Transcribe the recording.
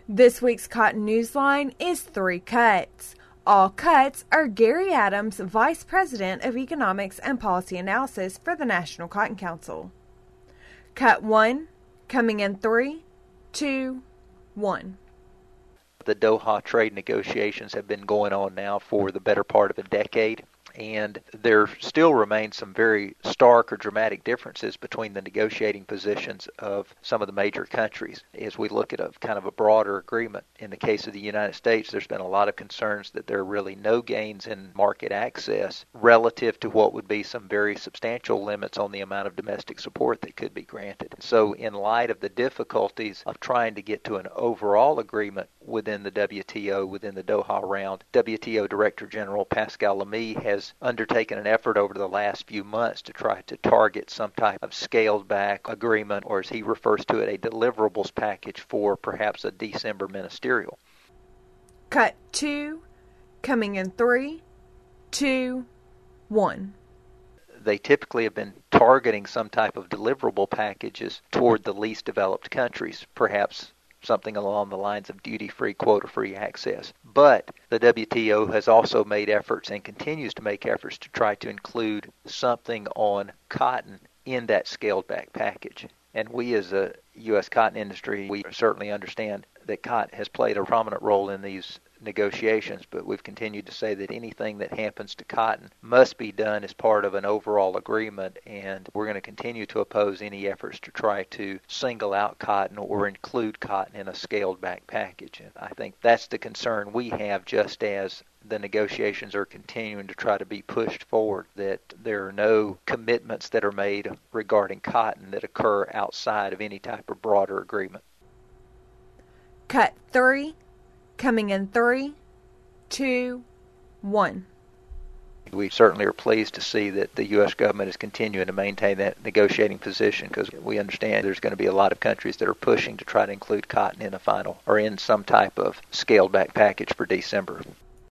This week's Cotton Newsline is 3 cuts. All cuts are Gary Adams, Vice President of Economics and Policy Analysis for the National Cotton Council. Cut 1, coming in 3, 2, 1. The Doha trade negotiations have been going on now for the better part of a decade, and there still remain some very stark or dramatic differences between the negotiating positions of some of the major countries. As we look at a kind of a broader agreement, in the case of the United States, there's been a lot of concerns that there are really no gains in market access relative to what would be some very substantial limits on the amount of domestic support that could be granted. So in light of the difficulties of trying to get to an overall agreement within the WTO, within the Doha round, WTO Director General Pascal Lamy has undertaken an effort over the last few months to try to target some type of scaled back agreement, or as he refers to it, a deliverables package for perhaps a December ministerial. Cut 2, coming in 3, 2, 1. They typically have been targeting some type of deliverable packages toward the least developed countries, perhaps something along the lines of duty-free, quota-free access. But the WTO has also made efforts and continues to make efforts to try to include something on cotton in that scaled-back package. And we as a U.S. cotton industry, we certainly understand that cotton has played a prominent role in these negotiations, but we've continued to say that anything that happens to cotton must be done as part of an overall agreement, and we're going to continue to oppose any efforts to try to single out cotton or include cotton in a scaled back package. And I think that's the concern we have, just as the negotiations are continuing to try to be pushed forward, that there are no commitments that are made regarding cotton that occur outside of any type of broader agreement. Cut 3, coming in 3, 2, 1. We certainly are pleased to see that the U.S. government is continuing to maintain that negotiating position, because we understand there's going to be a lot of countries that are pushing to try to include cotton in a final or in some type of scaled back package for December.